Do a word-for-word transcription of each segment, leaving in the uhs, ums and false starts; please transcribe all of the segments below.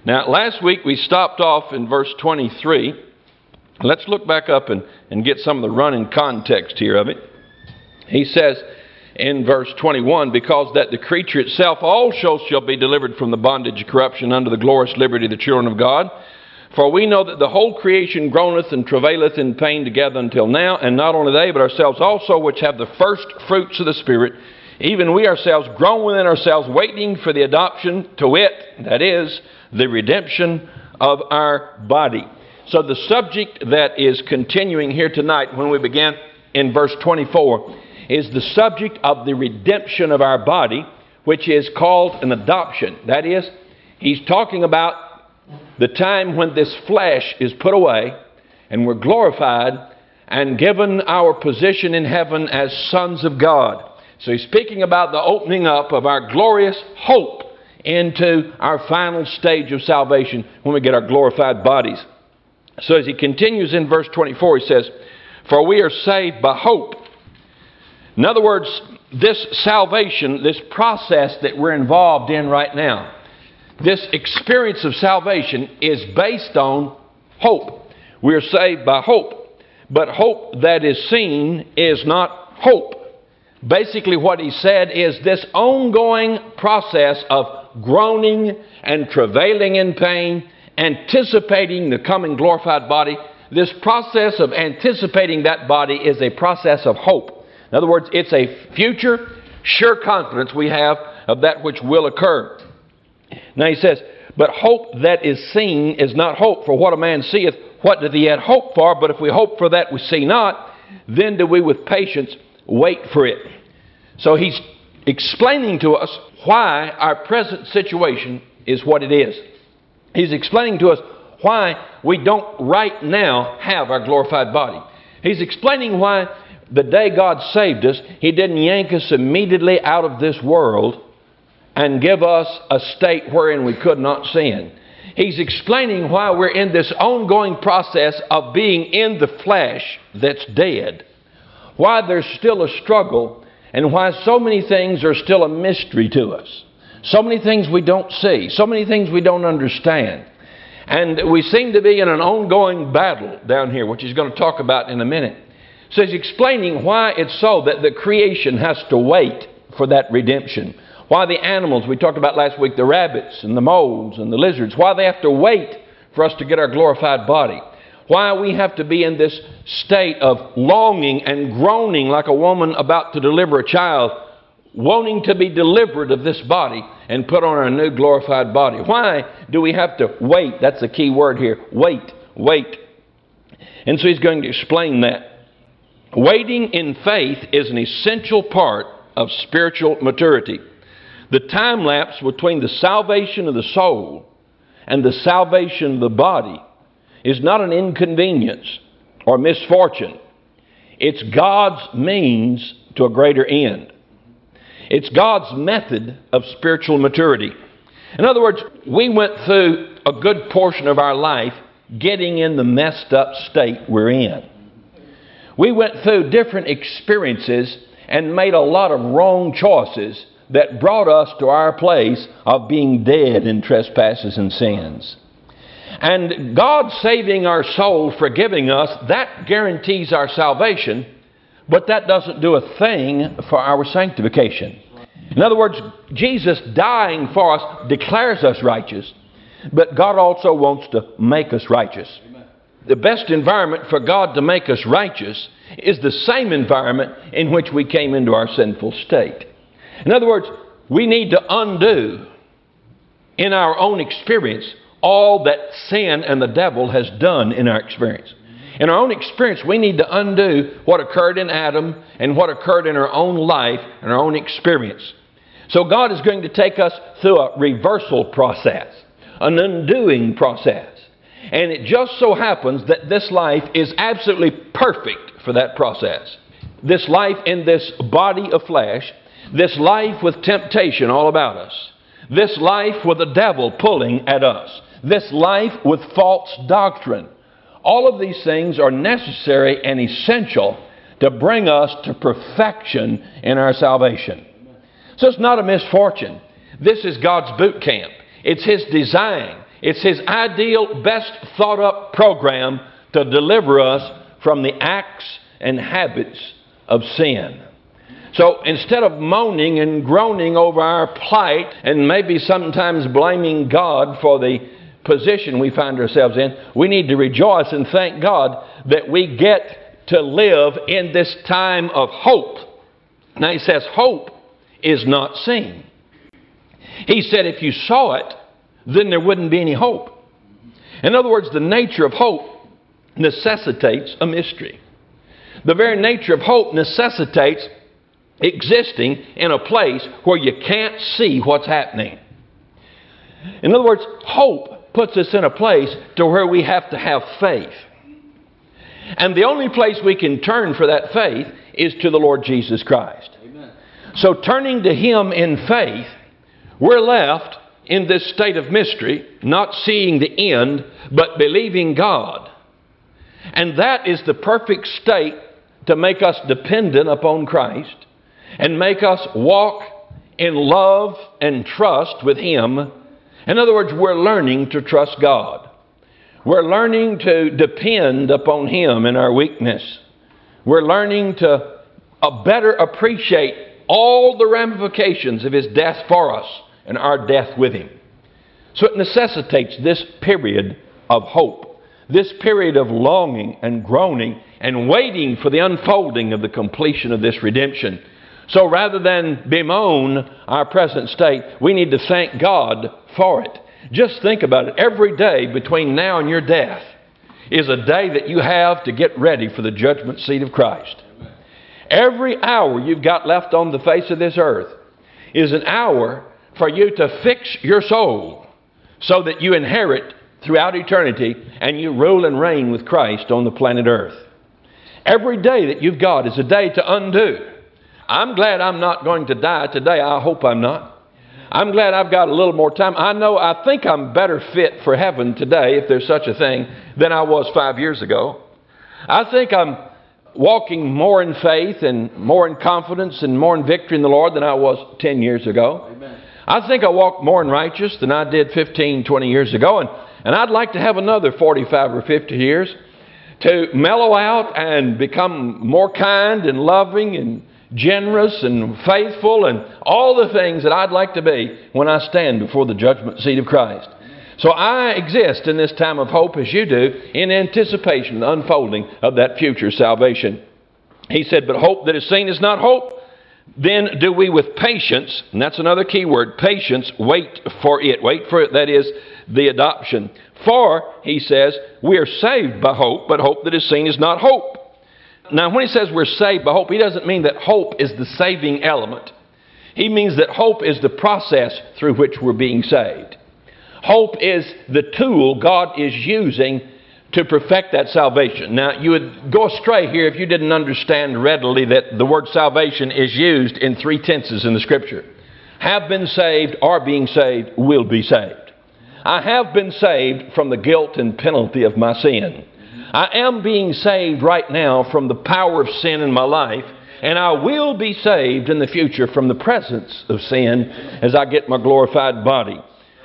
Now, last week we stopped off in verse twenty-three. Let's look back up and, and get some of the running context here of it. He says in verse twenty-one, because that the creature itself also shall be delivered from the bondage of corruption unto the glorious liberty of the children of God. For we know that the whole creation groaneth and travaileth in pain together until now, and not only they, but ourselves also, which have the first fruits of the Spirit, even we ourselves groan within ourselves, waiting for the adoption, to wit, that is, the redemption of our body. So the subject that is continuing here tonight, when we began in verse twenty-four, is the subject of the redemption of our body, which is called an adoption. That is, he's talking about the time when this flesh is put away and we're glorified and given our position in heaven as sons of God. So he's speaking about the opening up of our glorious hope into our final stage of salvation when we get our glorified bodies. So as he continues in verse twenty-four, he says, for we are saved by hope. In other words, this salvation, this process that we're involved in right now, this experience of salvation is based on hope. We are saved by hope. But hope that is seen is not hope. Basically what he said is this ongoing process of groaning and travailing in pain, anticipating the coming glorified body. This process of anticipating that body is a process of hope. In other words, it's a future, sure confidence we have of that which will occur. Now he says, but hope that is seen is not hope. For what a man seeth, what doth he yet hope for? But if we hope for that we see not, then do we with patience wait for it. So he's explaining to us why our present situation is what it is. He's explaining to us why we don't right now have our glorified body. He's explaining why the day God saved us, He didn't yank us immediately out of this world and give us a state wherein we could not sin. He's explaining why we're in this ongoing process of being in the flesh that's dead. Why there's still a struggle, and why so many things are still a mystery to us. So many things we don't see. So many things we don't understand. And we seem to be in an ongoing battle down here, which he's going to talk about in a minute. So he's explaining why it's so that the creation has to wait for that redemption. Why the animals, we talked about last week, the rabbits and the moles and the lizards, why they have to wait for us to get our glorified body. Why we have to be in this state of longing and groaning like a woman about to deliver a child, wanting to be delivered of this body and put on our new glorified body. Why do we have to wait? That's the key word here. Wait, wait. And so he's going to explain that. Waiting in faith is an essential part of spiritual maturity. The time lapse between the salvation of the soul and the salvation of the body is not an inconvenience or misfortune. It's God's means to a greater end. It's God's method of spiritual maturity. In other words, we went through a good portion of our life getting in the messed up state we're in. We went through different experiences and made a lot of wrong choices that brought us to our place of being dead in trespasses and sins. And God saving our soul, forgiving us, that guarantees our salvation, but that doesn't do a thing for our sanctification. In other words, Jesus dying for us declares us righteous, but God also wants to make us righteous. The best environment for God to make us righteous is the same environment in which we came into our sinful state. In other words, we need to undo in our own experience all that sin and the devil has done in our experience. In our own experience, we need to undo what occurred in Adam and what occurred in our own life and our own experience. So God is going to take us through a reversal process, an undoing process. And it just so happens that this life is absolutely perfect for that process. This life in this body of flesh, this life with temptation all about us, this life with the devil pulling at us, this life with false doctrine. All of these things are necessary and essential to bring us to perfection in our salvation. So it's not a misfortune. This is God's boot camp. It's His design. It's His ideal, best thought up program to deliver us from the acts and habits of sin. So instead of moaning and groaning over our plight and maybe sometimes blaming God for the position we find ourselves in, we need to rejoice and thank God that we get to live in this time of hope. Now He says hope is not seen. He said if you saw it, then there wouldn't be any hope. In other words, the nature of hope necessitates a mystery. The very nature of hope necessitates existing in a place where you can't see what's happening. In other words, hope puts us in a place to where we have to have faith. And the only place we can turn for that faith is to the Lord Jesus Christ. Amen. So turning to Him in faith, we're left in this state of mystery, not seeing the end, but believing God. And that is the perfect state to make us dependent upon Christ and make us walk in love and trust with Him. In other words, we're learning to trust God. We're learning to depend upon Him in our weakness. We're learning to uh, better appreciate all the ramifications of His death for us and our death with Him. So it necessitates this period of hope, this period of longing and groaning and waiting for the unfolding of the completion of this redemption. So rather than bemoan our present state, we need to thank God for it. Just think about it. Every day between now and your death is a day that you have to get ready for the judgment seat of Christ. Every hour you've got left on the face of this earth is an hour for you to fix your soul so that you inherit throughout eternity and you rule and reign with Christ on the planet earth. Every day that you've got is a day to undo. I'm glad I'm not going to die today. I hope I'm not. I'm glad I've got a little more time. I know, I think I'm better fit for heaven today, if there's such a thing, than I was five years ago. I think I'm walking more in faith and more in confidence and more in victory in the Lord than I was ten years ago. Amen. I think I walk more in righteous than I did fifteen, twenty years ago. And, and I'd like to have another forty-five or fifty years to mellow out and become more kind and loving and generous and faithful and all the things that I'd like to be when I stand before the judgment seat of Christ. So I exist in this time of hope as you do, in anticipation of the unfolding of that future salvation. He said, but hope that is seen is not hope. Then do we with patience, and that's another key word, patience, wait for it. Wait for it, that is the adoption. For, he says, we are saved by hope, but hope that is seen is not hope. Now, when he says we're saved by hope, he doesn't mean that hope is the saving element. He means that hope is the process through which we're being saved. Hope is the tool God is using to perfect that salvation. Now, you would go astray here if you didn't understand readily that the word salvation is used in three tenses in the Scripture. Have been saved, are being saved, will be saved. I have been saved from the guilt and penalty of my sin. I am being saved right now from the power of sin in my life, and I will be saved in the future from the presence of sin as I get my glorified body.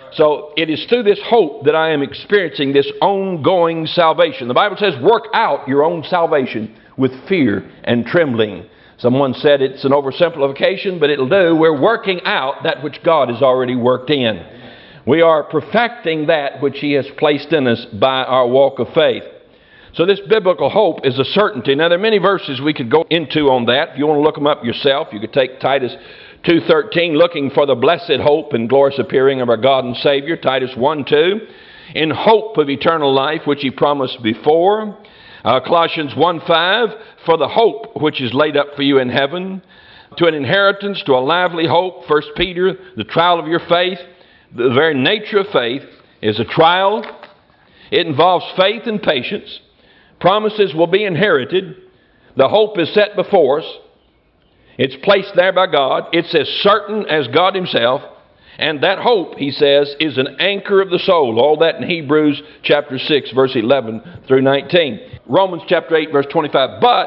So it is through this hope that I am experiencing this ongoing salvation. The Bible says, work out your own salvation with fear and trembling. Someone said it's an oversimplification, but it'll do. We're working out that which God has already worked in. We are perfecting that which He has placed in us by our walk of faith. So this biblical hope is a certainty. Now, there are many verses we could go into on that. If you want to look them up yourself, you could take Titus two thirteen, looking for the blessed hope and glorious appearing of our God and Savior. Titus one two, in hope of eternal life, which He promised before. Uh, Colossians one five, for the hope which is laid up for you in heaven. To an inheritance, to a lively hope. First Peter, the trial of your faith. The very nature of faith is a trial. It involves faith and patience. Promises will be inherited. The hope is set before us. It's placed there by God. It's as certain as God Himself. And that hope, he says, is an anchor of the soul. All that in Hebrews chapter six, verse eleven through nineteen. Romans chapter eight, verse twenty-five. But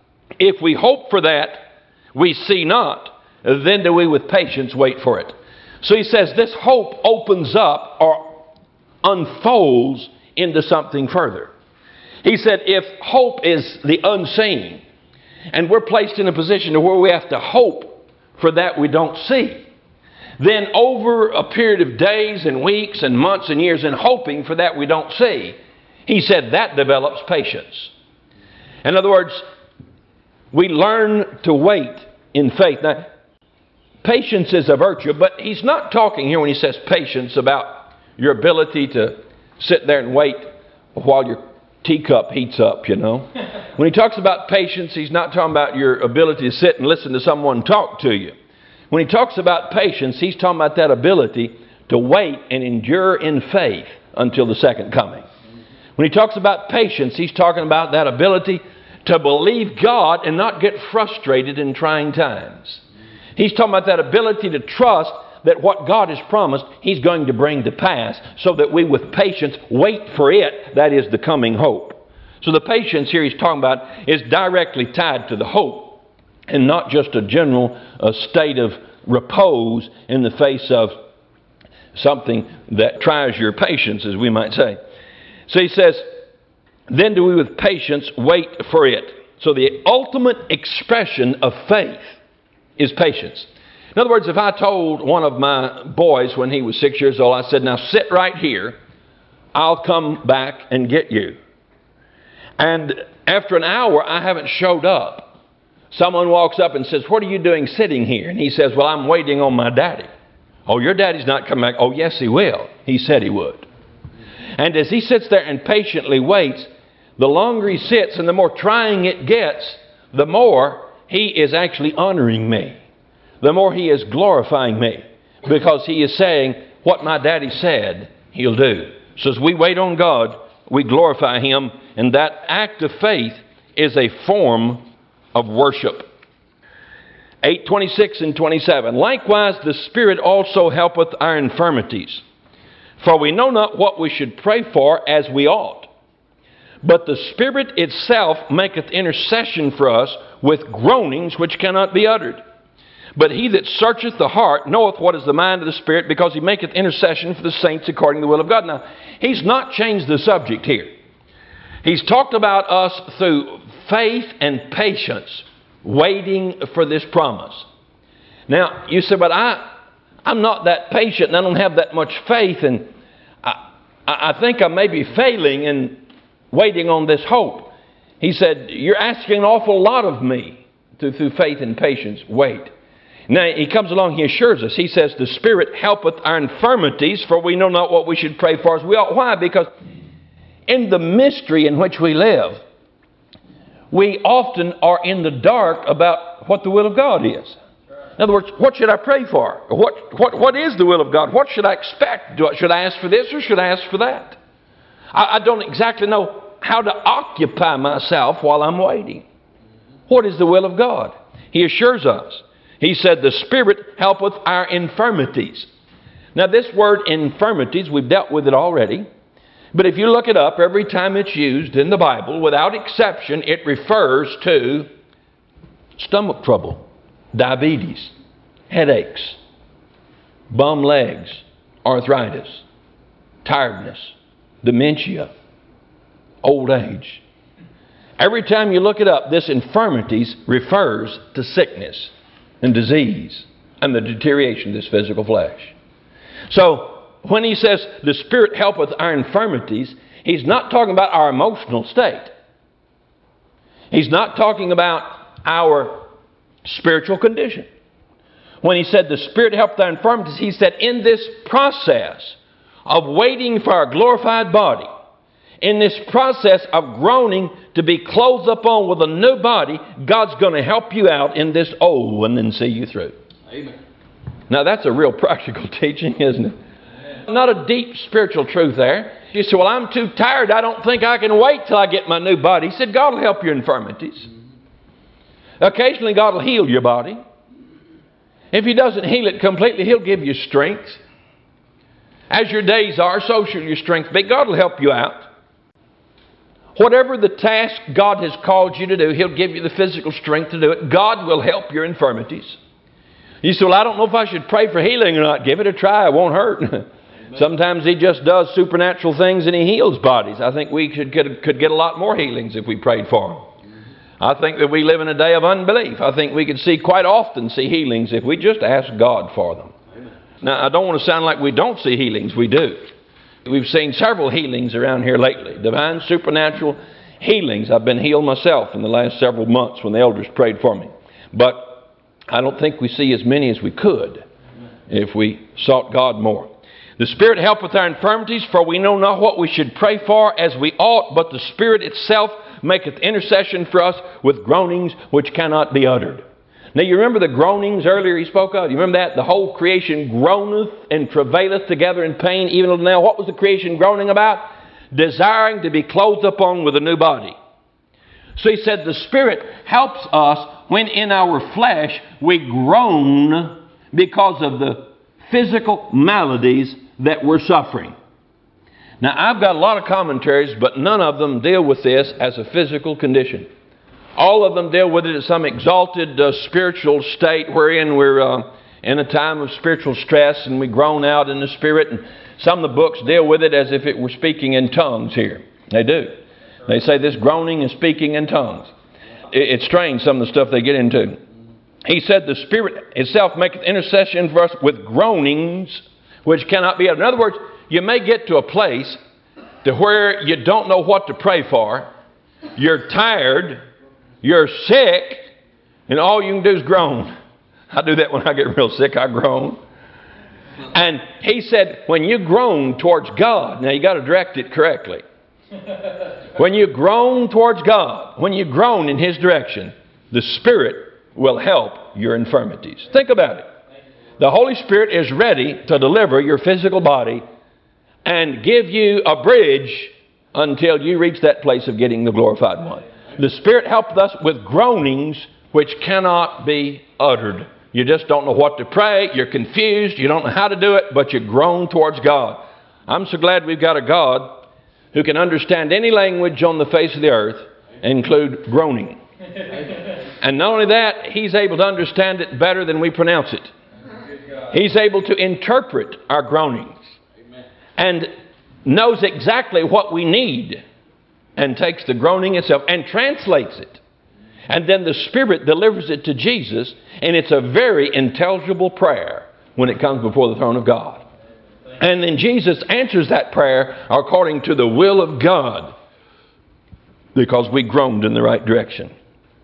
if we hope for that we see not, then do we with patience wait for it. So he says this hope opens up or unfolds into something further. He said if hope is the unseen, and we're placed in a position where we have to hope for that we don't see, then over a period of days and weeks and months and years in hoping for that we don't see, he said that develops patience. In other words, we learn to wait in faith. Now, patience is a virtue, but he's not talking here when he says patience about your ability to sit there and wait while your teacup heats up, you know. When he talks about patience, he's not talking about your ability to sit and listen to someone talk to you. When he talks about patience, he's talking about that ability to wait and endure in faith until the second coming. When he talks about patience, he's talking about that ability to believe God and not get frustrated in trying times. He's talking about that ability to trust that what God has promised, He's going to bring to pass, so that we with patience wait for it, that is the coming hope. So the patience here he's talking about is directly tied to the hope, and not just a general uh, state of repose in the face of something that tries your patience, as we might say. So he says, then do we with patience wait for it. So the ultimate expression of faith is patience. In other words, if I told one of my boys when he was six years old, I said, now sit right here, I'll come back and get you. And after an hour, I haven't showed up. Someone walks up and says, what are you doing sitting here? And he says, well, I'm waiting on my daddy. Oh, your daddy's not coming back. Oh, yes, he will. He said he would. And as he sits there and patiently waits, the longer he sits and the more trying it gets, the more he is actually honoring me. The more he is glorifying me, because he is saying what my daddy said he'll do. So as we wait on God, we glorify Him, and that act of faith is a form of worship. eight twenty-six and twenty-seven. Likewise, the Spirit also helpeth our infirmities. For we know not what we should pray for as we ought. But the Spirit itself maketh intercession for us with groanings which cannot be uttered. But he that searcheth the heart knoweth what is the mind of the Spirit, because he maketh intercession for the saints according to the will of God. Now, he's not changed the subject here. He's talked about us through faith and patience, waiting for this promise. Now, you say, but I, I'm not that patient and I don't have that much faith, and I, I think I may be failing in waiting on this hope. He said, you're asking an awful lot of me to, through faith and patience, wait. Now, he comes along, he assures us. He says, the Spirit helpeth our infirmities, for we know not what we should pray for as we ought. Why? Because in the mystery in which we live, we often are in the dark about what the will of God is. In other words, what should I pray for? What, what, what is the will of God? What should I expect? Do I, should I ask for this or should I ask for that? I, I don't exactly know how to occupy myself while I'm waiting. What is the will of God? He assures us. He said, the Spirit helpeth our infirmities. Now, this word infirmities, we've dealt with it already. But if you look it up, every time it's used in the Bible, without exception, it refers to stomach trouble, diabetes, headaches, bum legs, arthritis, tiredness, dementia, old age. Every time you look it up, this infirmities refers to sickness and disease and the deterioration of this physical flesh. So, when he says the Spirit helpeth our infirmities, he's not talking about our emotional state. He's not talking about our spiritual condition. When he said the Spirit helpeth our infirmities, he said in this process of waiting for our glorified body, in this process of groaning to be clothed upon with a new body, God's going to help you out in this old one and see you through. Amen. Now that's a real practical teaching, isn't it? Amen. Not a deep spiritual truth there. You say, well, I'm too tired. I don't think I can wait till I get my new body. He said, God will help your infirmities. Occasionally God will heal your body. If He doesn't heal it completely, He'll give you strength. As your days are, so shall your strength be. God will help you out. Whatever the task God has called you to do, He'll give you the physical strength to do it. God will help your infirmities. You say, well, I don't know if I should pray for healing or not. Give it a try. It won't hurt. Sometimes He just does supernatural things and He heals bodies. I think we could get, could get a lot more healings if we prayed for them. I think that we live in a day of unbelief. I think we could see quite often see healings if we just ask God for them. Now, I don't want to sound like we don't see healings. We do. We've seen several healings around here lately. Divine supernatural healings. I've been healed myself in the last several months when the elders prayed for me. But I don't think we see as many as we could if we sought God more. The Spirit helpeth our infirmities, for we know not what we should pray for as we ought, but the Spirit itself maketh intercession for us with groanings which cannot be uttered. Now you remember the groanings earlier he spoke of? You remember that? The whole creation groaneth and travaileth together in pain even until now. What was the creation groaning about? Desiring to be clothed upon with a new body. So he said the Spirit helps us when in our flesh we groan because of the physical maladies that we're suffering. Now, I've got a lot of commentaries, but none of them deal with this as a physical condition. All of them deal with it as some exalted uh, spiritual state wherein we're uh, in a time of spiritual stress and we groan out in the Spirit. And some of the books deal with it as if it were speaking in tongues here. They do. They say this groaning is speaking in tongues. It, it's strange, some of the stuff they get into. He said the Spirit itself maketh intercession for us with groanings which cannot be uttered. In other words, you may get to a place to where you don't know what to pray for. You're tired. You're sick. And all you can do is groan. I do that when I get real sick. I groan. And he said, when you groan towards God, now you got to direct it correctly. When you groan towards God, when you groan in His direction, the Spirit will help your infirmities. Think about it. The Holy Spirit is ready to deliver your physical body and give you a bridge until you reach that place of getting the glorified one. The Spirit helped us with groanings which cannot be uttered. You just don't know what to pray. You're confused. You don't know how to do it, but you groan towards God. I'm so glad we've got a God who can understand any language on the face of the earth, include groaning. And not only that, He's able to understand it better than we pronounce it. He's able to interpret our groanings and knows exactly what we need and takes the groaning itself and translates it. And then the Spirit delivers it to Jesus, and it's a very intelligible prayer when it comes before the throne of God. And then Jesus answers that prayer according to the will of God because we groaned in the right direction.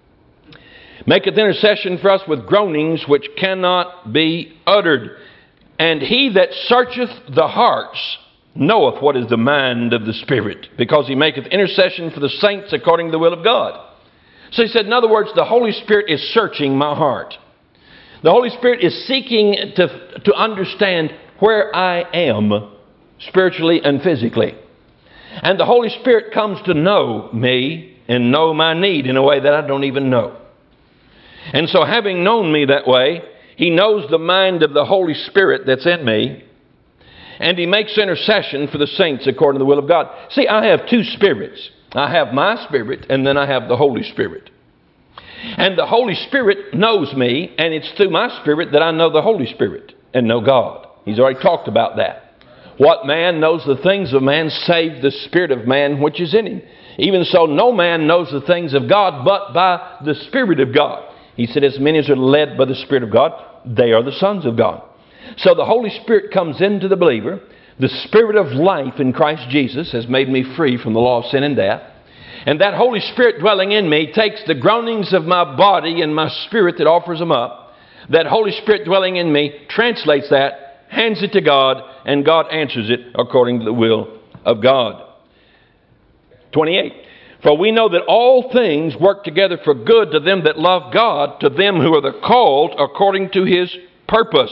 Maketh intercession for us with groanings which cannot be uttered. And He that searcheth the hearts knoweth what is the mind of the Spirit, because He maketh intercession for the saints according to the will of God. So he said, in other words, the Holy Spirit is searching my heart. The Holy Spirit is seeking to, to understand where I am spiritually and physically. And the Holy Spirit comes to know me and know my need in a way that I don't even know. And so having known me that way, He knows the mind of the Holy Spirit that's in me. And He makes intercession for the saints according to the will of God. See, I have two spirits. I have my spirit and then I have the Holy Spirit. And the Holy Spirit knows me, and it's through my spirit that I know the Holy Spirit and know God. He's already talked about that. What man knows the things of man save the spirit of man which is in him. Even so, no man knows the things of God but by the Spirit of God. He said, as many as are led by the Spirit of God, they are the sons of God. So the Holy Spirit comes into the believer. The Spirit of life in Christ Jesus has made me free from the law of sin and death. And that Holy Spirit dwelling in me takes the groanings of my body and my spirit that offers them up. That Holy Spirit dwelling in me translates that, hands it to God, and God answers it according to the will of God. twenty-eight. For we know that all things work together for good to them that love God, to them who are the called according to His purpose.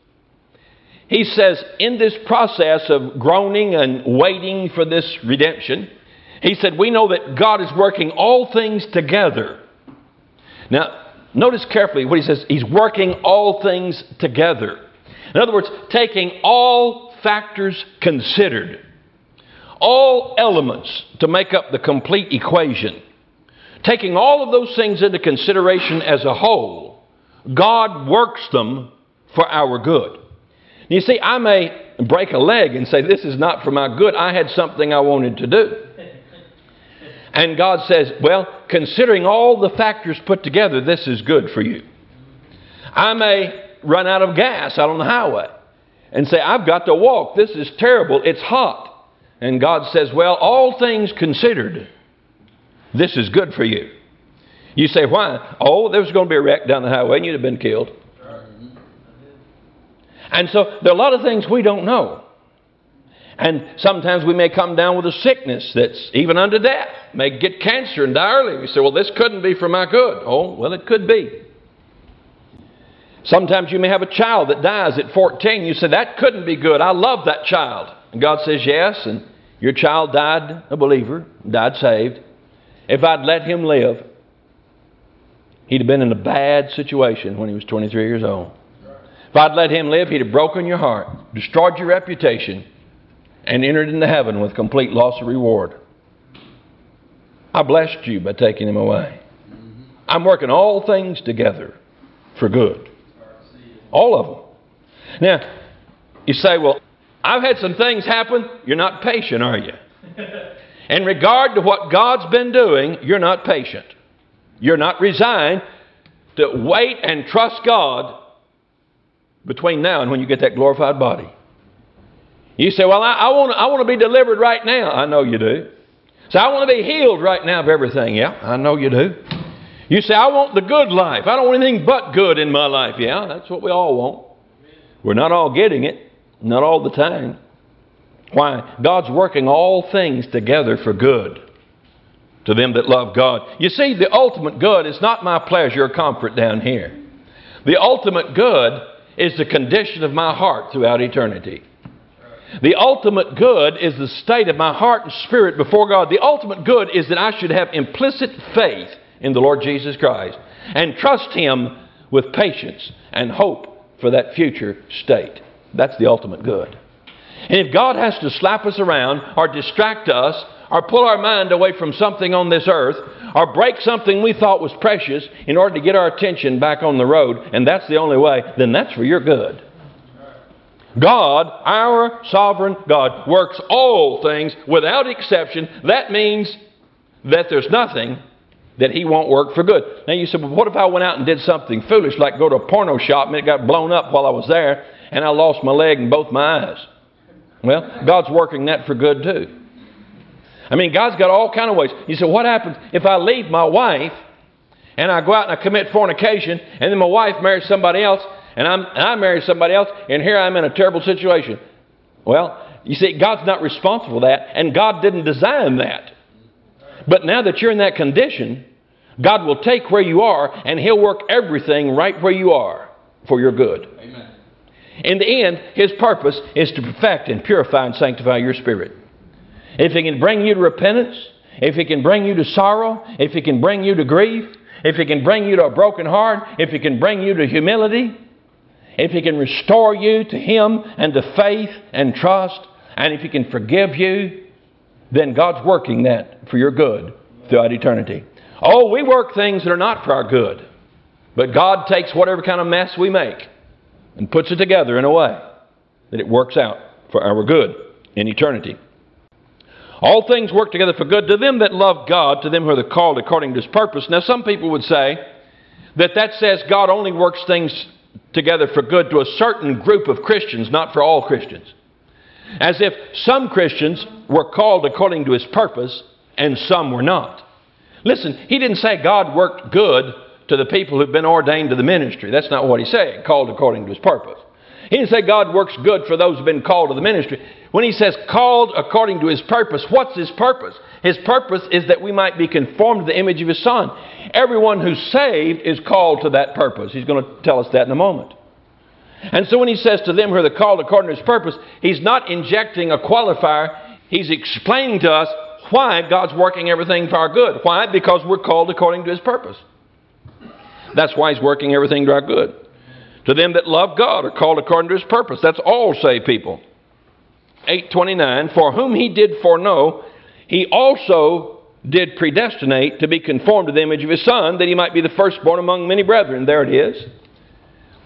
He says, in this process of groaning and waiting for this redemption, He said, we know that God is working all things together. Now, notice carefully what He says. He's working all things together. In other words, taking all factors considered. All elements to make up the complete equation. Taking all of those things into consideration as a whole, God works them for our good. You see, I may break a leg and say, this is not for my good. I had something I wanted to do. And God says, well, considering all the factors put together, this is good for you. I may run out of gas out on the highway and say, I've got to walk. This is terrible. It's hot. And God says, well, all things considered, this is good for you. You say, why? Oh, there was going to be a wreck down the highway and you'd have been killed. And so there are a lot of things we don't know. And sometimes we may come down with a sickness that's even unto death. May get cancer and die early. We say, well, this couldn't be for my good. Oh, well, it could be. Sometimes you may have a child that dies at fourteen. You say, that couldn't be good. I love that child. And God says, yes, and your child died a believer, died saved. If I'd let him live, he'd have been in a bad situation when he was twenty-three years old. If I'd let him live, he'd have broken your heart, destroyed your reputation, and entered into heaven with complete loss of reward. I blessed you by taking him away. I'm working all things together for good. All of them. Now, you say, well, I've had some things happen. You're not patient, are you? In regard to what God's been doing, you're not patient. You're not resigned to wait and trust God between now and when you get that glorified body. You say, well, I, I want I want to be delivered right now. I know you do. So I want to be healed right now of everything. Yeah, I know you do. You say, I want the good life. I don't want anything but good in my life. Yeah, that's what we all want. We're not all getting it. Not all the time. Why? God's working all things together for good to them that love God. You see, the ultimate good is not my pleasure or comfort down here. The ultimate good is the condition of my heart throughout eternity. The ultimate good is the state of my heart and spirit before God. The ultimate good is that I should have implicit faith in the Lord Jesus Christ and trust Him with patience and hope for that future state. That's the ultimate good. And if God has to slap us around or distract us or pull our mind away from something on this earth or break something we thought was precious in order to get our attention back on the road, and that's the only way, then that's for your good. God, our sovereign God, works all things without exception. That means that there's nothing that He won't work for good. Now you say, well, what if I went out and did something foolish, like go to a porno shop and it got blown up while I was there and I lost my leg and both my eyes? Well, God's working that for good too. I mean, God's got all kind of ways. You say, what happens if I leave my wife and I go out and I commit fornication and then my wife marries somebody else and, I'm, and I marry somebody else and here I'm in a terrible situation? Well, you see, God's not responsible for that and God didn't design that. But now that you're in that condition, God will take where you are and He'll work everything right where you are for your good. Amen. In the end, His purpose is to perfect and purify and sanctify your spirit. If He can bring you to repentance, if He can bring you to sorrow, if He can bring you to grief, if He can bring you to a broken heart, if He can bring you to humility, if He can restore you to Him and to faith and trust, and if He can forgive you, then God's working that for your good throughout eternity. Oh, we work things that are not for our good. But God takes whatever kind of mess we make and puts it together in a way that it works out for our good in eternity. All things work together for good to them that love God, to them who are called according to His purpose. Now, some people would say that that says God only works things together for good to a certain group of Christians, not for all Christians. As if some Christians were called according to His purpose and some were not. Listen, He didn't say God worked good to the people who've been ordained to the ministry. That's not what He said, called according to His purpose. He didn't say God works good for those who've been called to the ministry. When He says called according to His purpose, what's His purpose? His purpose is that we might be conformed to the image of His Son. Everyone who's saved is called to that purpose. He's going to tell us that in a moment. And so when He says to them who are the called according to His purpose, He's not injecting a qualifier. He's explaining to us why God's working everything for our good. Why? Because we're called according to His purpose. That's why He's working everything to our good. To them that love God are called according to His purpose. That's all saved people. eight twenty-nine, for whom He did foreknow, He also did predestinate to be conformed to the image of His Son, that He might be the firstborn among many brethren. There it is.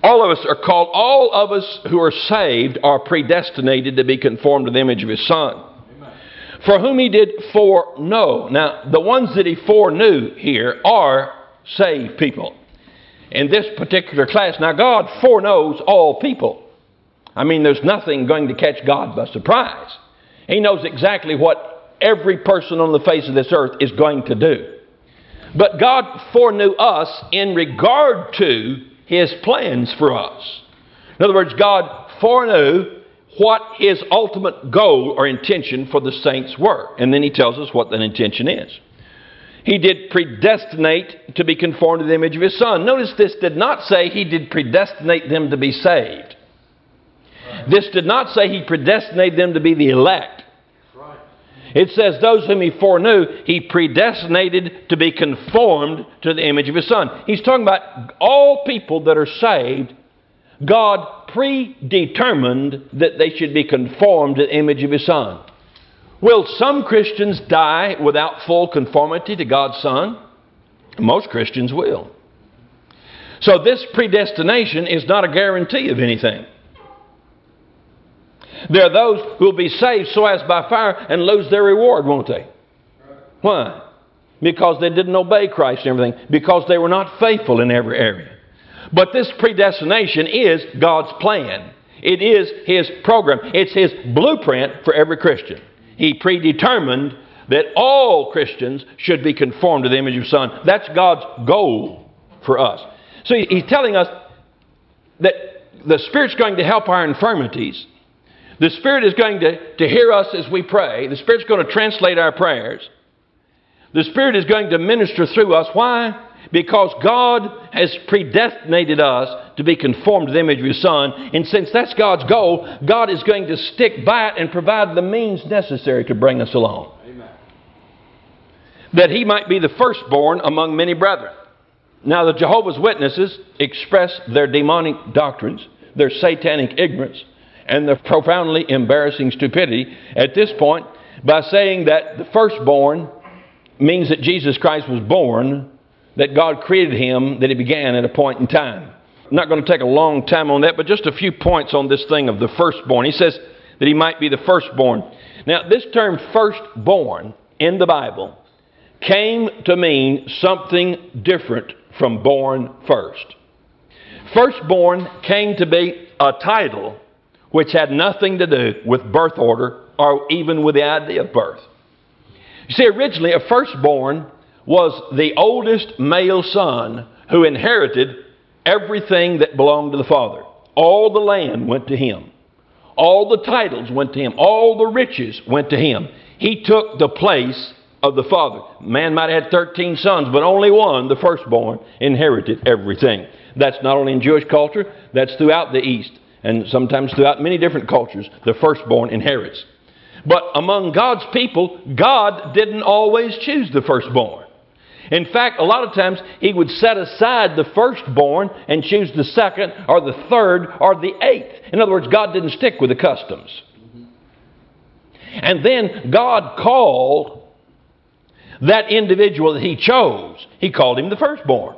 All of us are called, all of us who are saved are predestinated to be conformed to the image of His Son. Amen. For whom He did foreknow. Now, the ones that He foreknew here are saved people. In this particular class, now God foreknows all people. I mean, there's nothing going to catch God by surprise. He knows exactly what every person on the face of this earth is going to do. But God foreknew us in regard to His plans for us. In other words, God foreknew what His ultimate goal or intention for the saints were. And then He tells us what that intention is. He did predestinate to be conformed to the image of His Son. Notice this did not say He did predestinate them to be saved. This did not say He predestinated them to be the elect. It says those whom He foreknew, He predestinated to be conformed to the image of His Son. He's talking about all people that are saved. God predetermined that they should be conformed to the image of His Son. Will some Christians die without full conformity to God's Son? Most Christians will. So this predestination is not a guarantee of anything. There are those who will be saved so as by fire and lose their reward, won't they? Why? Because they didn't obey Christ and everything. Because they were not faithful in every area. But this predestination is God's plan. It is His program. It's His blueprint for every Christian. He predetermined that all Christians should be conformed to the image of His Son. That's God's goal for us. So He's telling us that the Spirit's going to help our infirmities. The Spirit is going to, to hear us as we pray. The Spirit's going to translate our prayers. The Spirit is going to minister through us. Why? Because God has predestinated us to be conformed to the image of His Son. And since that's God's goal, God is going to stick by it and provide the means necessary to bring us along. Amen. That He might be the firstborn among many brethren. Now the Jehovah's Witnesses express their demonic doctrines, their satanic ignorance, and their profoundly embarrassing stupidity at this point by saying that the firstborn means that Jesus Christ was born, that God created Him, that He began at a point in time. I'm not going to take a long time on that, but just a few points on this thing of the firstborn. He says that He might be the firstborn. Now, this term firstborn in the Bible came to mean something different from born first. Firstborn came to be a title which had nothing to do with birth order or even with the idea of birth. You see, originally a firstborn was the oldest male son who inherited everything that belonged to the father. All the land went to him. All the titles went to him. All the riches went to him. He took the place of the father. Man might have had thirteen sons, but only one, the firstborn, inherited everything. That's not only in Jewish culture, that's throughout the East. And sometimes throughout many different cultures, the firstborn inherits. But among God's people, God didn't always choose the firstborn. In fact, a lot of times He would set aside the firstborn and choose the second or the third or the eighth. In other words, God didn't stick with the customs. And then God called that individual that He chose. He called him the firstborn.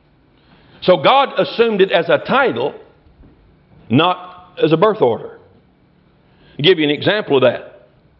So God assumed it as a title, not as a birth order. I'll give you an example of that.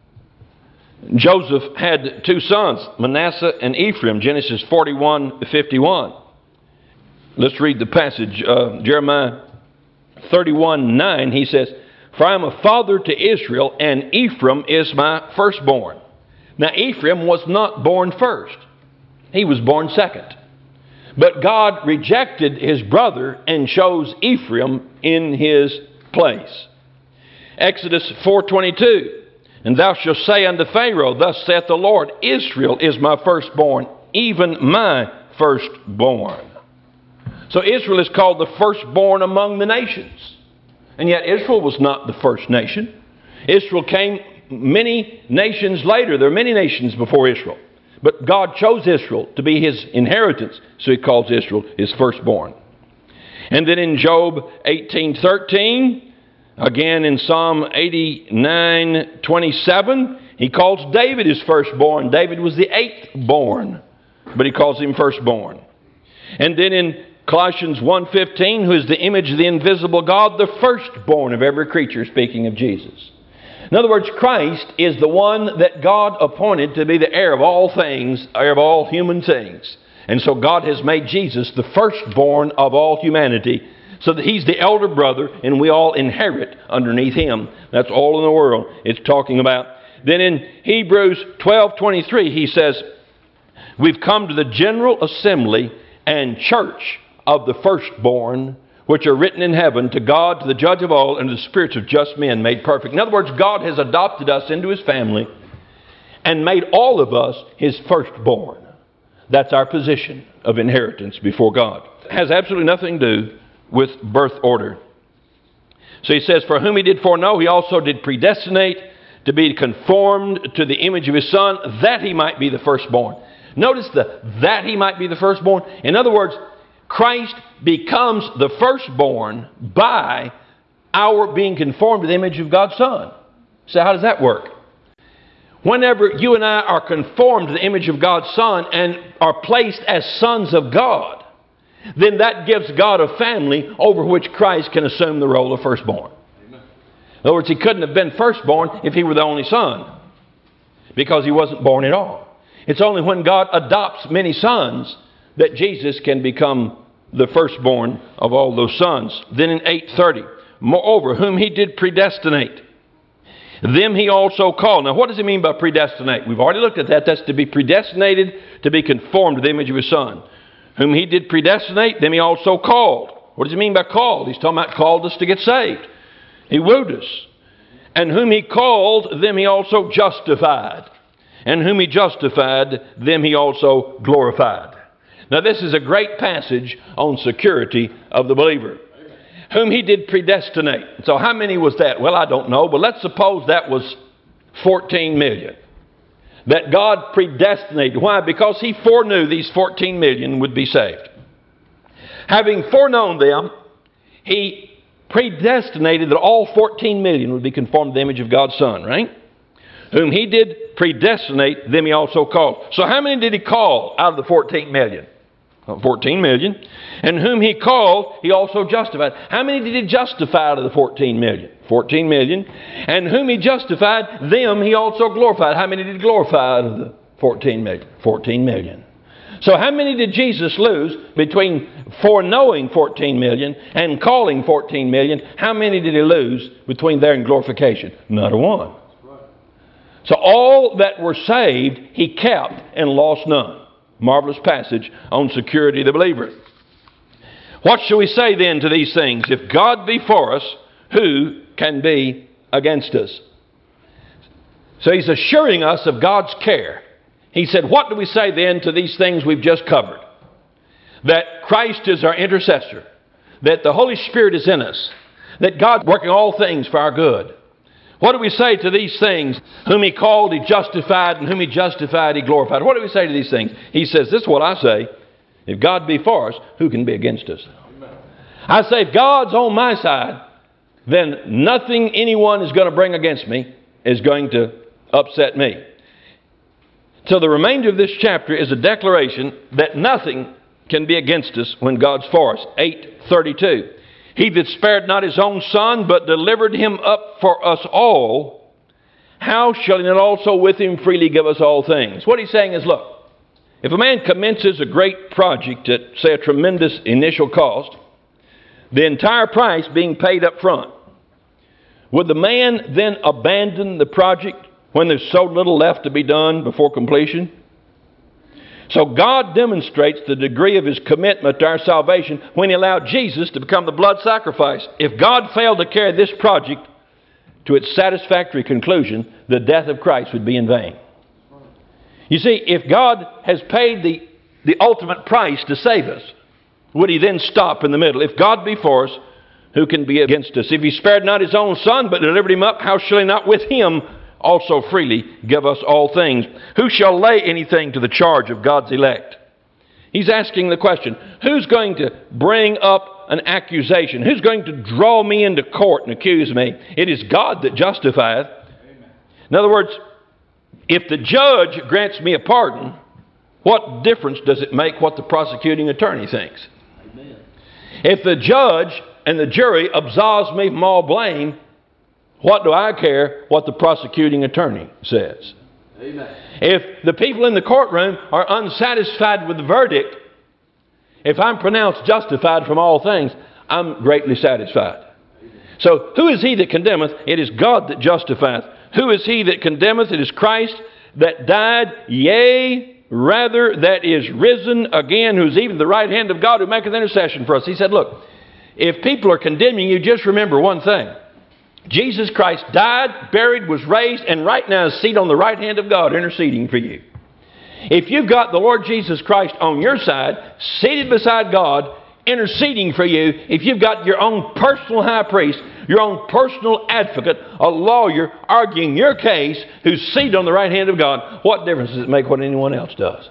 Joseph had two sons, Manasseh and Ephraim, Genesis forty-one fifty-one. Let's read the passage. Uh, Jeremiah thirty-one nine, he says, "For I am a father to Israel, and Ephraim is my firstborn." Now Ephraim was not born first. He was born second. But God rejected his brother and chose Ephraim in his place. Exodus four twenty-two, "And thou shalt say unto Pharaoh, Thus saith the Lord, Israel is my firstborn, even my firstborn." So Israel is called the firstborn among the nations. And yet Israel was not the first nation. Israel came many nations later. There are many nations before Israel. But God chose Israel to be His inheritance, so He calls Israel His firstborn. And then in Job eighteen thirteen, again in Psalm eighty-nine twenty-seven, He calls David His firstborn. David was the eighth born, but He calls him firstborn. And then in Colossians one fifteen, who is the image of the invisible God, the firstborn of every creature, speaking of Jesus. In other words, Christ is the one that God appointed to be the heir of all things, heir of all human things. And so God has made Jesus the firstborn of all humanity, so that He's the elder brother and we all inherit underneath Him. That's all in the world it's talking about. Then in Hebrews twelve twenty-three, he says, we've come to the general assembly and church of the firstborn, which are written in heaven, to God, to the judge of all, and to the spirits of just men made perfect. In other words, God has adopted us into His family and made all of us His firstborn. That's our position of inheritance before God. It has absolutely nothing to do with birth order. So he says, for whom He did foreknow, He also did predestinate to be conformed to the image of His Son, that He might be the firstborn. Notice the that He might be the firstborn. In other words, Christ becomes the firstborn by our being conformed to the image of God's Son. So how does that work? Whenever you and I are conformed to the image of God's Son and are placed as sons of God, then that gives God a family over which Christ can assume the role of firstborn. Amen. In other words, He couldn't have been firstborn if He were the only son, because He wasn't born at all. It's only when God adopts many sons that Jesus can become the firstborn of all those sons. Then in eight thirty, moreover, whom He did predestinate, them He also called. Now what does He mean by predestinate? We've already looked at that. That's to be predestinated, to be conformed to the image of His Son. Whom He did predestinate, them He also called. What does He mean by called? He's talking about called us to get saved. He wooed us. And whom He called, them He also justified. And whom He justified, them He also glorified. Now this is a great passage on security of the believer. Whom He did predestinate. So how many was that? Well, I don't know, but let's suppose that was fourteen million. That God predestinated. Why? Because He foreknew these fourteen million would be saved. Having foreknown them, He predestinated that all fourteen million would be conformed to the image of God's Son, right? Whom He did predestinate, them He also called. So how many did He call out of the fourteen million? fourteen million. And whom He called, He also justified. How many did He justify out of the fourteen million? fourteen million. And whom He justified, them He also glorified. How many did He glorify out of the fourteen million? fourteen million. So how many did Jesus lose between foreknowing fourteen million and calling fourteen million? How many did He lose between there and glorification? Not a one. So all that were saved, He kept and lost none. Marvelous passage on security of the believer. What shall we say then to these things? If God be for us, who can be against us? So He's assuring us of God's care. He said, what do we say then to these things we've just covered? That Christ is our intercessor. That the Holy Spirit is in us. That God's working all things for our good. What do we say to these things? Whom He called, He justified, and whom He justified, He glorified. What do we say to these things? He says, this is what I say. If God be for us, who can be against us? Amen. I say, if God's on my side, then nothing anyone is going to bring against me is going to upset me. So the remainder of this chapter is a declaration that nothing can be against us when God's for us. eight thirty-two. He that spared not His own Son, but delivered Him up for us all, how shall He not also with Him freely give us all things? What He's saying is, look, if a man commences a great project at, say, a tremendous initial cost, the entire price being paid up front, would the man then abandon the project when there's so little left to be done before completion? So God demonstrates the degree of His commitment to our salvation when He allowed Jesus to become the blood sacrifice. If God failed to carry this project to its satisfactory conclusion, the death of Christ would be in vain. You see, if God has paid the, the ultimate price to save us, would He then stop in the middle? If God be for us, who can be against us? If He spared not His own Son, but delivered Him up, how shall He not with Him also freely give us all things? Who shall lay anything to the charge of God's elect? He's asking the question, who's going to bring up an accusation? Who's going to draw me into court and accuse me? It is God that justifieth. Amen. In other words, if the judge grants me a pardon, what difference does it make what the prosecuting attorney thinks? If the judge and the jury absolves me from all blame, what do I care what the prosecuting attorney says? Amen. If the people in the courtroom are unsatisfied with the verdict, if I'm pronounced justified from all things, I'm greatly satisfied. So, who is he that condemneth? It is God that justifieth. Who is he that condemneth? It is Christ that died, yea, rather that is risen again, who's even at the right hand of God, who maketh intercession for us. He said, look, if people are condemning you, just remember one thing. Jesus Christ died, buried, was raised, and right now is seated on the right hand of God, interceding for you. If you've got the Lord Jesus Christ on your side, seated beside God, interceding for you, if you've got your own personal high priest, your own personal advocate, a lawyer arguing your case, who's seated on the right hand of God, what difference does it make what anyone else does?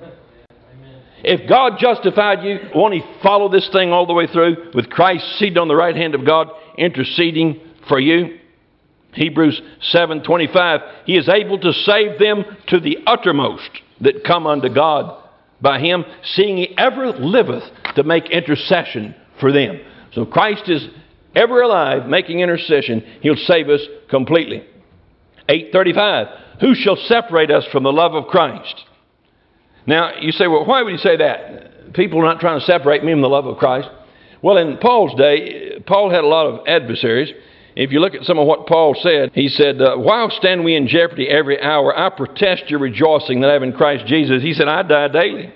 If God justified you, won't He follow this thing all the way through with Christ seated on the right hand of God, interceding for you? Hebrews seven twenty-five, He is able to save them to the uttermost that come unto God by Him, seeing He ever liveth to make intercession for them. So Christ is ever alive, making intercession. He'll save us completely. eight thirty-five, who shall separate us from the love of Christ? Now, you say, well, why would He say that? People are not trying to separate me from the love of Christ. Well, in Paul's day, Paul had a lot of adversaries. If you look at some of what Paul said, he said, uh, while stand we in jeopardy every hour, I protest your rejoicing that I have in Christ Jesus. He said, I die daily.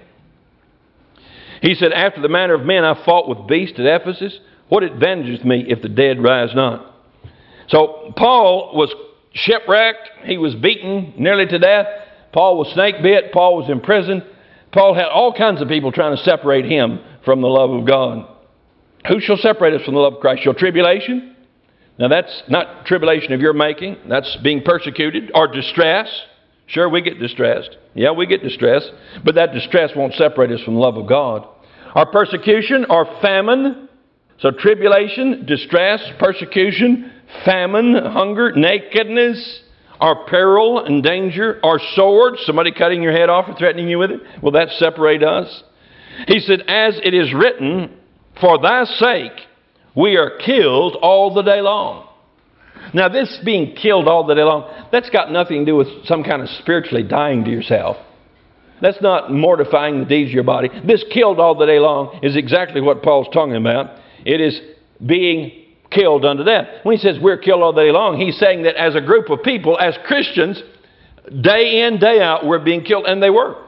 He said, after the manner of men, I fought with beasts at Ephesus. What advantageth me if the dead rise not? So Paul was shipwrecked. He was beaten nearly to death. Paul was snake bit. Paul was in prison. Paul had all kinds of people trying to separate him from the love of God. Who shall separate us from the love of Christ? Shall tribulation? Now that's not tribulation of your making. That's being persecuted or distress. Sure, we get distressed. Yeah, we get distressed. But that distress won't separate us from the love of God. Or persecution or famine. So tribulation, distress, persecution, famine, hunger, nakedness, or peril and danger, or sword, somebody cutting your head off or threatening you with it. Will that separate us? He said, as it is written, for thy sake we are killed all the day long. Now this being killed all the day long, that's got nothing to do with some kind of spiritually dying to yourself. That's not mortifying the deeds of your body. This killed all the day long is exactly what Paul's talking about. It is being killed unto death. When he says we're killed all day long, he's saying that as a group of people, as Christians, day in, day out, we're being killed. And they were.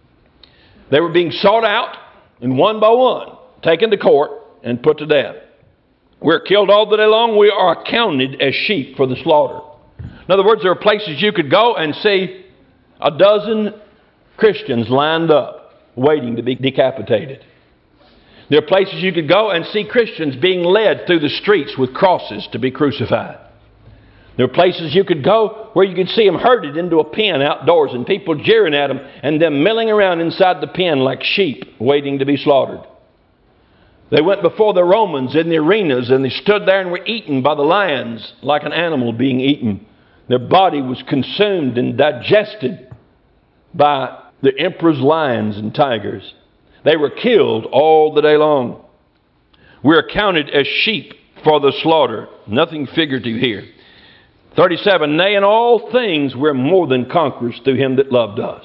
They were being sought out, and one by one, taken to court and put to death. We're killed all the day long. We are accounted as sheep for the slaughter. In other words, there are places you could go and see a dozen Christians lined up, waiting to be decapitated. There are places you could go and see Christians being led through the streets with crosses to be crucified. There are places you could go where you could see them herded into a pen outdoors and people jeering at them and them milling around inside the pen like sheep waiting to be slaughtered. They went before the Romans in the arenas and they stood there and were eaten by the lions like an animal being eaten. Their body was consumed and digested by the emperor's lions and tigers. They were killed all the day long. We're counted as sheep for the slaughter. Nothing figurative here. thirty-seven, nay, in all things we're more than conquerors through Him that loved us.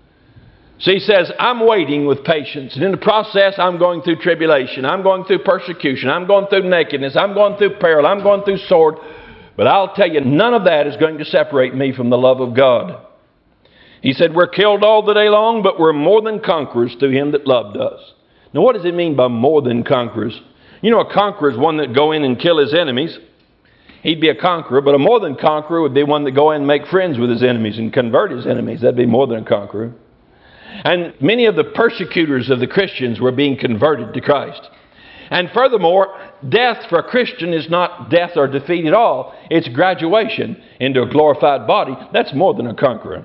So he says, I'm waiting with patience. And in the process, I'm going through tribulation. I'm going through persecution. I'm going through nakedness. I'm going through peril. I'm going through sword. But I'll tell you, none of that is going to separate me from the love of God. He said, we're killed all the day long, but we're more than conquerors through Him that loved us. Now, what does it mean by more than conquerors? You know, a conqueror is one that go in and kill his enemies. He'd be a conqueror, but a more than conqueror would be one that go in and make friends with his enemies and convert his enemies. That'd be more than a conqueror. And many of the persecutors of the Christians were being converted to Christ. And furthermore, death for a Christian is not death or defeat at all. It's graduation into a glorified body. That's more than a conqueror.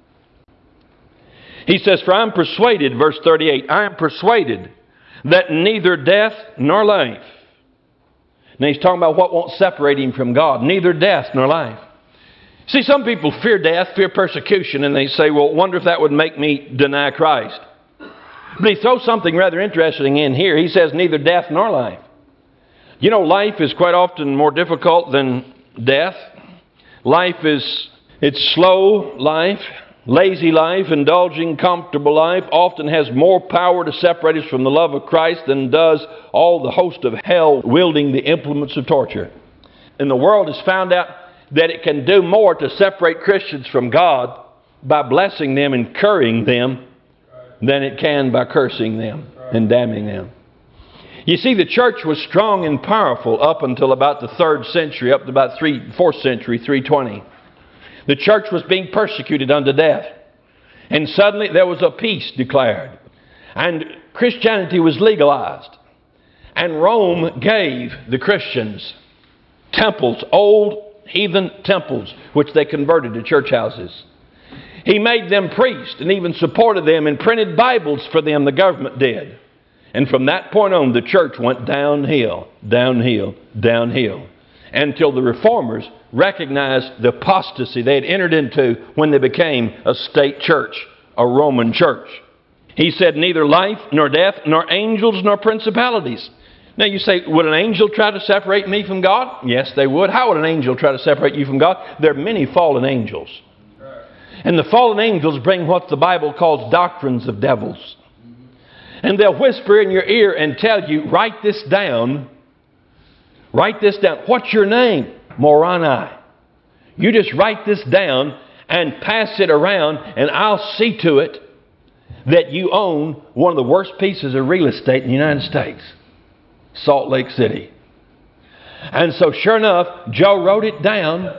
He says, for I am persuaded, verse thirty-eight, I am persuaded that neither death nor life. Now he's talking about what won't separate him from God. Neither death nor life. See, some people fear death, fear persecution, and they say, well, wonder if that would make me deny Christ. But he throws something rather interesting in here. He says neither death nor life. You know, life is quite often more difficult than death. Life is, it's slow life, lazy life, indulging, comfortable life often has more power to separate us from the love of Christ than does all the host of hell wielding the implements of torture. And the world has found out that it can do more to separate Christians from God by blessing them and currying them than it can by cursing them and damning them. You see, the church was strong and powerful up until about the third century, up to about three, fourth century, three twenty. The church was being persecuted unto death. And suddenly there was a peace declared. And Christianity was legalized. And Rome gave the Christians temples, old heathen temples, which they converted to church houses. He made them priests and even supported them and printed Bibles for them, the government did. And from that point on, the church went downhill, downhill, downhill, until the reformers recognized the apostasy they had entered into when they became a state church, a Roman church. He said, neither life, nor death, nor angels, nor principalities. Now you say, would an angel try to separate me from God? Yes, they would. How would an angel try to separate you from God? There are many fallen angels. And the fallen angels bring what the Bible calls doctrines of devils. And they'll whisper in your ear and tell you, write this down. Write this down. What's your name? Moroni. You just write this down and pass it around, and I'll see to it that you own one of the worst pieces of real estate in the United States, Salt Lake City. And so sure enough, Joe wrote it down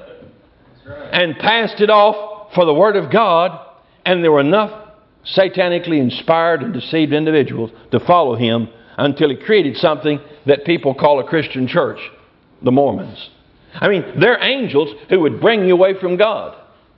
and passed it off for the Word of God, and there were enough satanically inspired and deceived individuals to follow him until he created something that people call a Christian church, the Mormons. I mean, they're angels who would bring you away from God.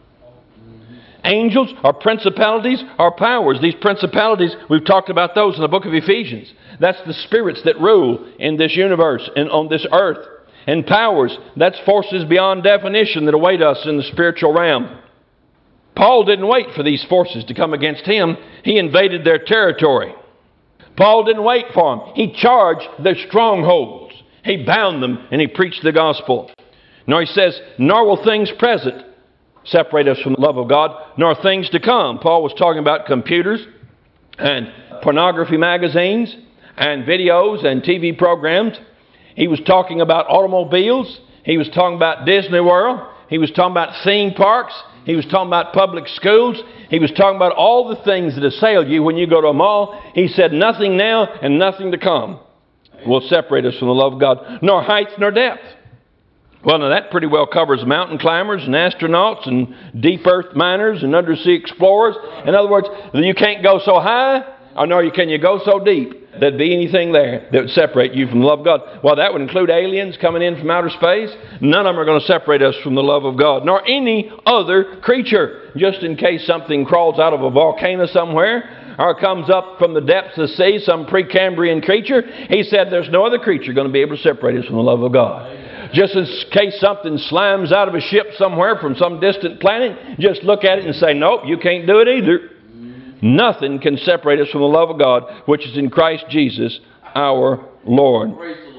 Angels are principalities or powers. These principalities, we've talked about those in the book of Ephesians. That's the spirits that rule in this universe and on this earth. And powers, that's forces beyond definition that await us in the spiritual realm. Paul didn't wait for these forces to come against him. He invaded their territory. Paul didn't wait for them. He charged their strongholds. He bound them and he preached the gospel. Nor he says, nor will things present separate us from the love of God, nor things to come. Paul was talking about computers and pornography magazines and videos and T V programs. He was talking about automobiles. He was talking about Disney World. He was talking about theme parks. He was talking about public schools. He was talking about all the things that assail you when you go to a mall. He said nothing now and nothing to come will separate us from the love of God, nor height nor depth. Well, now that pretty well covers mountain climbers and astronauts and deep earth miners and undersea explorers. In other words, you can't go so high, or nor can you go so deep there'd be anything there that would separate you from the love of God. Well, that would include aliens coming in from outer space. None of them are going to separate us from the love of God, nor any other creature. Just in case something crawls out of a volcano somewhere or comes up from the depths of the sea, some Precambrian creature, he said there's no other creature going to be able to separate us from the love of God. Just in case something slimes out of a ship somewhere from some distant planet, just look at it and say, nope, you can't do it either. Nothing can separate us from the love of God, which is in Christ Jesus, our Lord.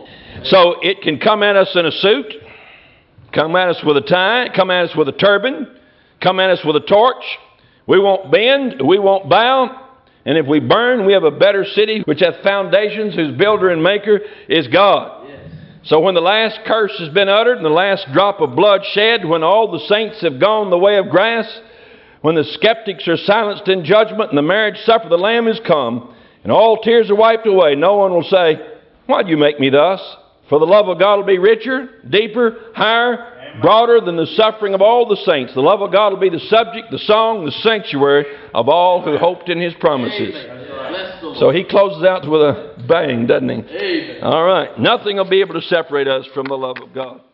So it can come at us in a suit, come at us with a tie, come at us with a turban, come at us with a torch. We won't bend, we won't bow. And if we burn, we have a better city which hath foundations, whose builder and maker is God. So when the last curse has been uttered and the last drop of blood shed, when all the saints have gone the way of grass, when the skeptics are silenced in judgment and the marriage supper of the Lamb is come, and all tears are wiped away, no one will say, why'd you make me thus? For the love of God will be richer, deeper, higher, broader than the suffering of all the saints. The love of God will be the subject, the song, the sanctuary of all who hoped in His promises. So he closes out with a bang, doesn't he? All right. Nothing will be able to separate us from the love of God.